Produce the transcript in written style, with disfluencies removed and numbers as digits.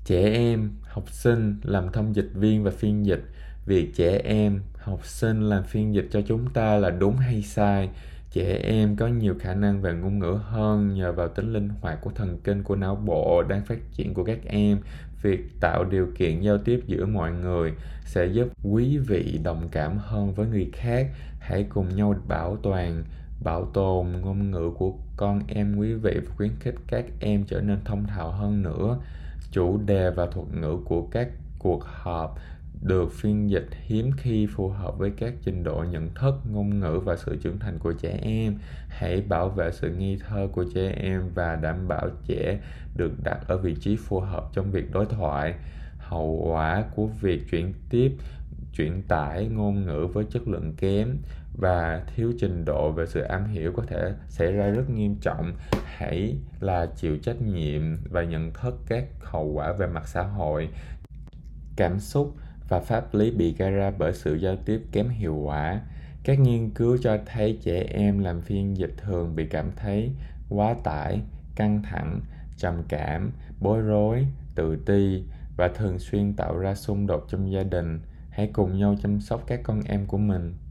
Trẻ em, học sinh làm thông dịch viên và phiên dịch. Việc trẻ em, học sinh làm phiên dịch cho chúng ta là đúng hay sai? Trẻ em có nhiều khả năng về ngôn ngữ hơn nhờ vào tính linh hoạt của thần kinh của não bộ đang phát triển của các em. Việc tạo điều kiện giao tiếp giữa mọi người sẽ giúp quý vị đồng cảm hơn với người khác. Hãy cùng nhau bảo tồn ngôn ngữ của con em quý vị và khuyến khích các em trở nên thông thạo hơn nữa. Chủ đề và thuật ngữ của các cuộc họp được phiên dịch hiếm khi phù hợp với các trình độ nhận thức, ngôn ngữ và sự trưởng thành của trẻ em. Hãy bảo vệ sự ngây thơ của trẻ em và đảm bảo trẻ được đặt ở vị trí phù hợp trong việc đối thoại. Hậu quả của việc chuyển tải ngôn ngữ với chất lượng kém và thiếu trình độ về sự am hiểu có thể xảy ra rất nghiêm trọng. Hãy là chịu trách nhiệm và nhận thức các hậu quả về mặt xã hội, cảm xúc và pháp lý bị gây ra bởi sự giao tiếp kém hiệu quả. Các nghiên cứu cho thấy trẻ em làm phiên dịch thường bị cảm thấy quá tải, căng thẳng, trầm cảm, bối rối, tự ti và thường xuyên tạo ra xung đột trong gia đình. Hãy cùng nhau chăm sóc các con em của mình.